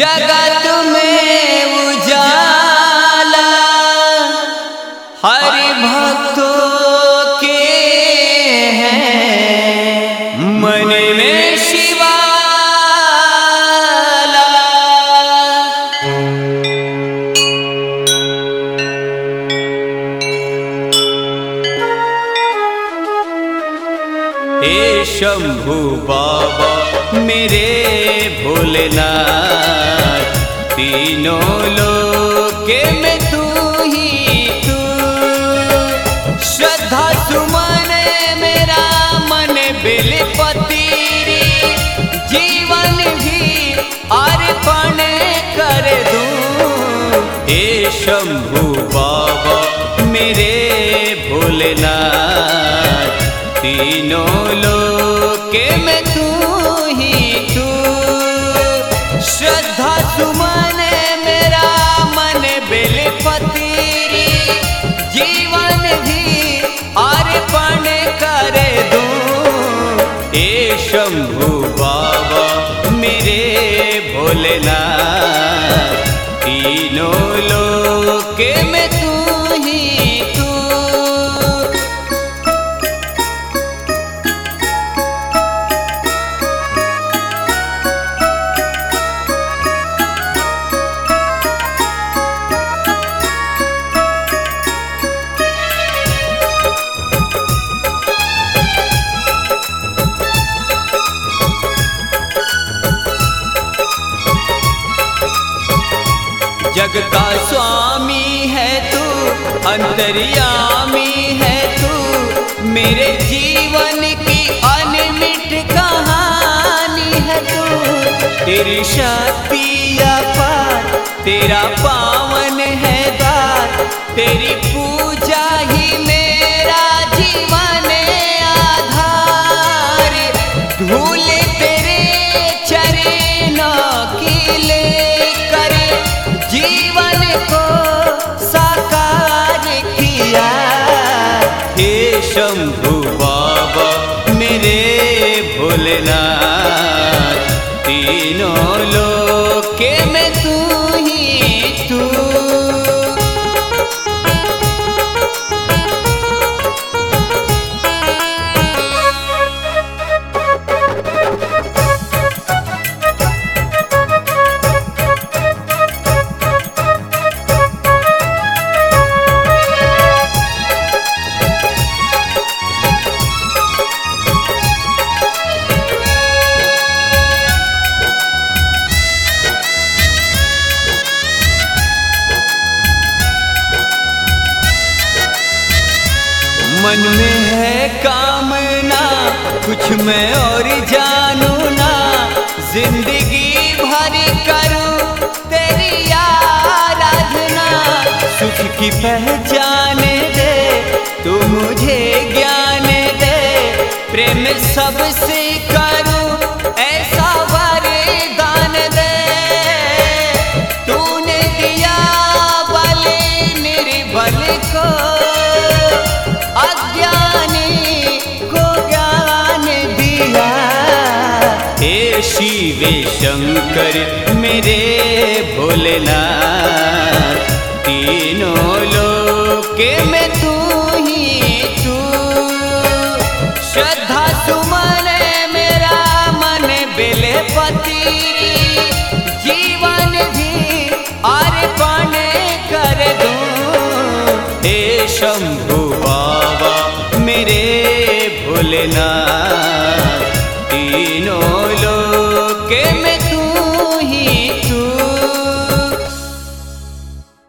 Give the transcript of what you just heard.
जगत में उजाला हरि भक्तों के हैं, मन में शिवाला। हे शंभू बाबा मेरे भोलेनाथ, तीनों लोके में तू ही तू। श्रद्धा सुमन मेरा मन बिलपतीरी, जीवन भी अर्पण कर दूं। हे शंभू बाबा मेरे भोलेनाथ, तीनों लोके में तू ही तू। श्रद्धा सुमन मेरा मन बिलपतीरी, जीवन भी अर्पण कर दूं। हे शंभू बाबा मेरे भोलेनाथ, तीनों लोके में तू ही तू। जग का स्वामी है तू, अंतर्यामी है तू, मेरे जीवन की अनमिट कहानी है तू। तेरी शक्ति अपार, तेरा पावन है द्वार, तेरी पूजा ही मेरा जीवन आधार। धूल तेरे चरणों की लेकर जीवन को साकार किया। हे शंभू बाबा मेरे भोलेनाथ, तीनों लोके में तू ही तू। मन में है कामना कुछ मैं और जानू ना, जिंदगी भर करूं तेरी आराधना। सुख की पहचान दे तू मुझे ज्ञान दे, प्रेम सबसे करूं ऐसा वरदान दे। तूने दिया बल निर्बल को, अज्ञानी को ज्ञान दिया। हे शिव शंकर मेरे भोलेनाथ, तीनों लोके में तू ही तू। श्रद्धा सुमन मेरा मन बिलपतीरी, जीवन भी अर्पण कर दूं। हे शंभू बाबा मेरे भोलेनाथ,